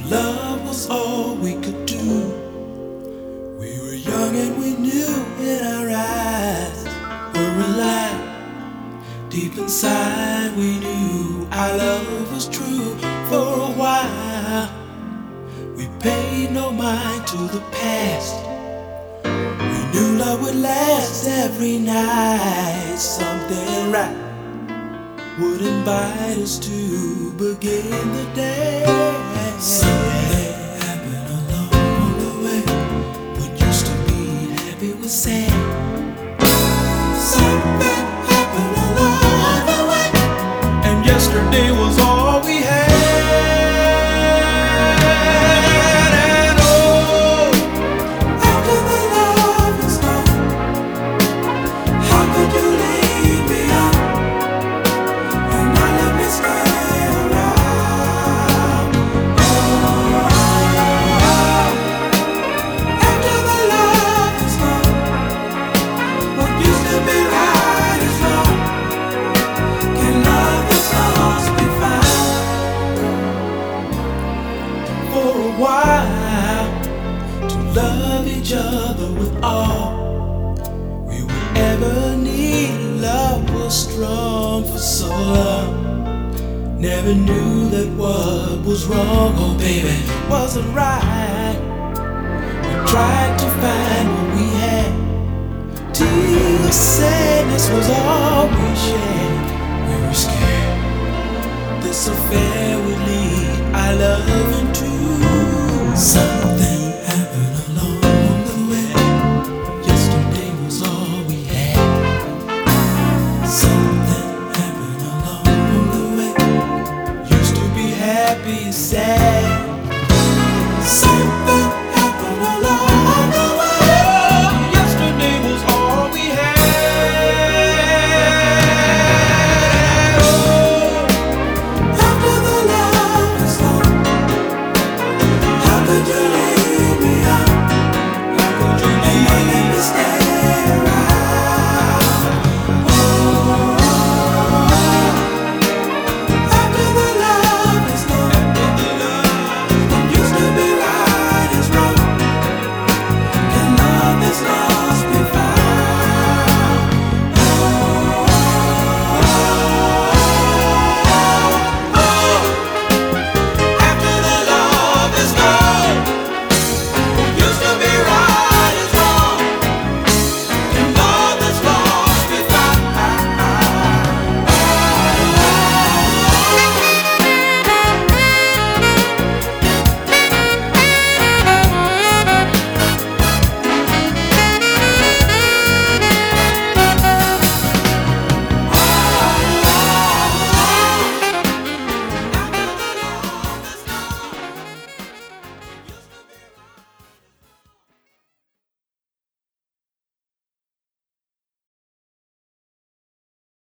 Love was all we could do. We were young and we knew in our eyes were alive. Deep inside we knew our love was true. For a while we paid no mind to the past. We knew love would last every night. Something right would invite us to begin the day. Something happened along the way. What used to be happy was sad. Something happened along the way, and yesterday was all we had. And oh, after the love is gone, how could you leave me on and not let me stay around? Oh, after the love is gone, what used to be right is wrong. Can love that's lost be found? For a while, to love each other with all we would ever need. Love was strong for so long. Never knew that what was wrong, oh baby, wasn't right. We tried to find what we had. Till sadness was all we shared. We were scared this affair would lead our love into something happened along the way. Yesterday was all we had. Something happened along the way. Used to be happy, sad.